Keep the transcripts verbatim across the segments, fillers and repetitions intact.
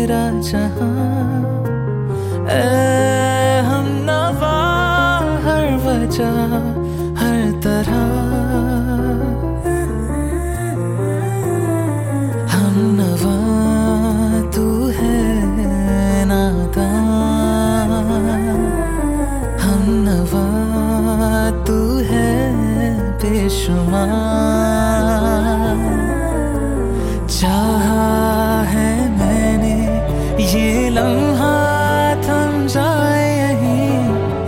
मेरा जहां, ऐ हम नवा हर वजह हर तरह, हम नवा तू है नादान, हम नवा तू है बेशुमार। चाहा है मैंने ये लम्हा थम जाए यहीं,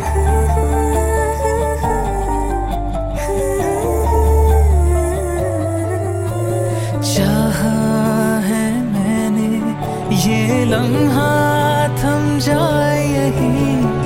चाहा है मैंने ये लम्हा थम जाए यहीं।